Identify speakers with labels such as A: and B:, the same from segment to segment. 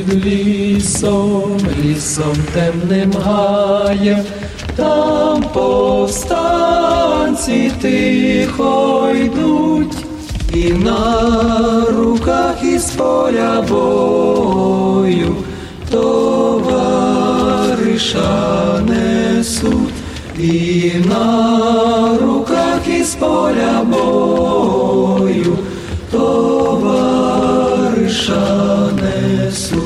A: під лісом, лісом темним гаєм, там повстанці тихо йдуть, і на руках із поля бою товариша несуть, і на руках із поля бою товариша несуть.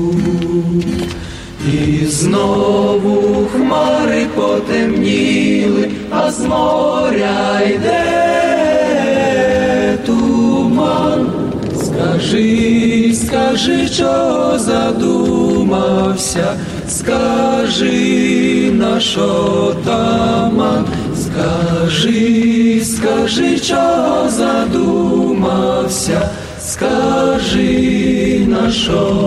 A: І знову хмари потемніли, а з моря йде туман. Скажи, скажи, чого задумався, скажи, наш отаман. Скажи, скажи, чого задумався, скажи, наш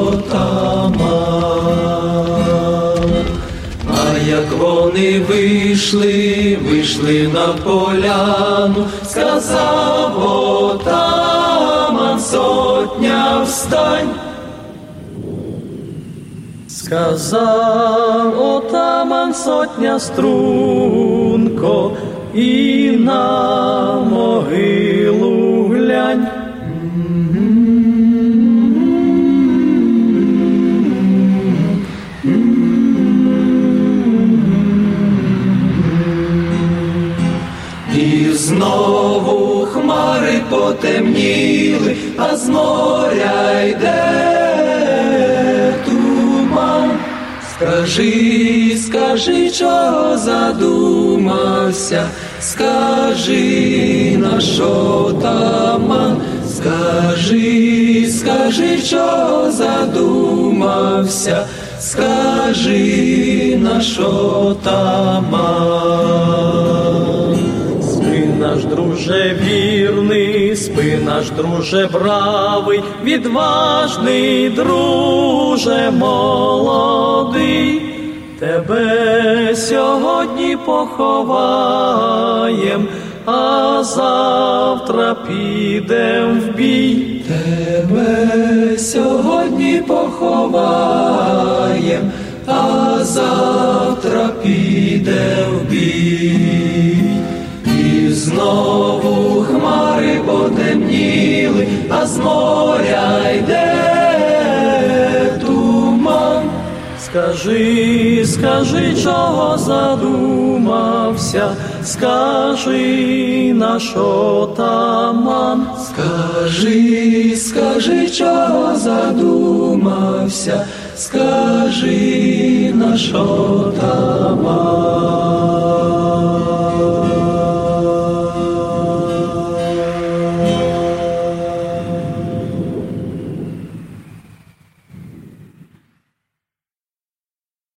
A: отаман. А як вони вийшли на поляну, сказав отаман: сотня, встань. Сказав отаман: сотня, струнко, і на могилу глянь. І знову хмари потемніли, а з моря йде туман. Скажи, скажи, чого задумався, скажи, наш отаман. Скажи, скажи, чого задумався, скажи, наш отаман. Спи, наш друже вірний, спи, наш друже бравий, відважний друже молодий. Тебе сьогодні поховаєм, а завтра підем в бій. Тебе сьогодні поховаєм, а завтра підем в бій. І знову хмари потемніли, а з моря йде туман. Скажи, скажи, чого задумався, скажи, наш отаман. Скажи, скажи, чого задумався, скажи, наш отаман.